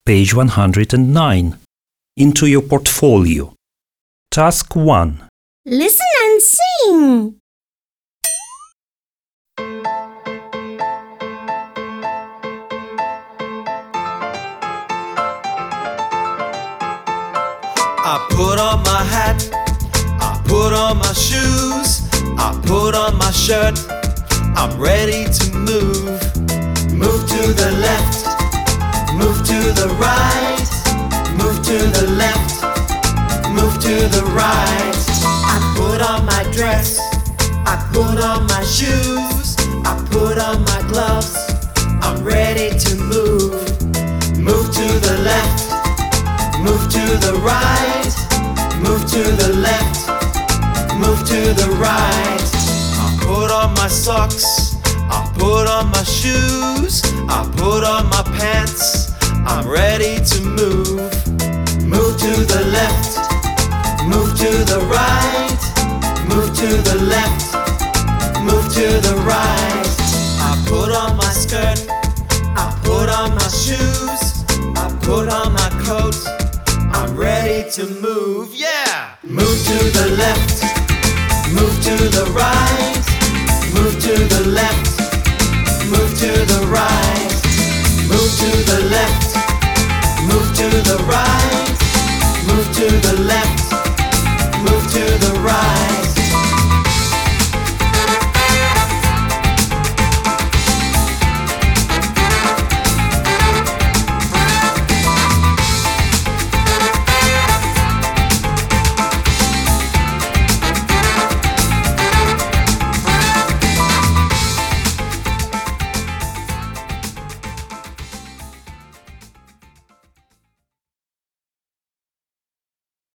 Page 109. Into your portfolio. Task 1. Listen and sing. I put on my hat, I put on my shoes, I put on my shirt, I'm ready to move. Move to the left, move to the right, move to the left, move to the right. I put on my dress, I put on my shoes, I put on my gloves, I'm ready to move. Move to the left, move to the right, move to the left, move to the right. I put on my socks, I put on my shoes, I put on my pants, I'm ready to move. Move to the left, move to the right, move to the left, move to the right. I put on my skirt, I put on my shoes, I put on my coat, I'm ready to move, yeah! Move to the left, move to the right, move to the left, move to the right, move to the left, move to the right, move to the left, move to the right.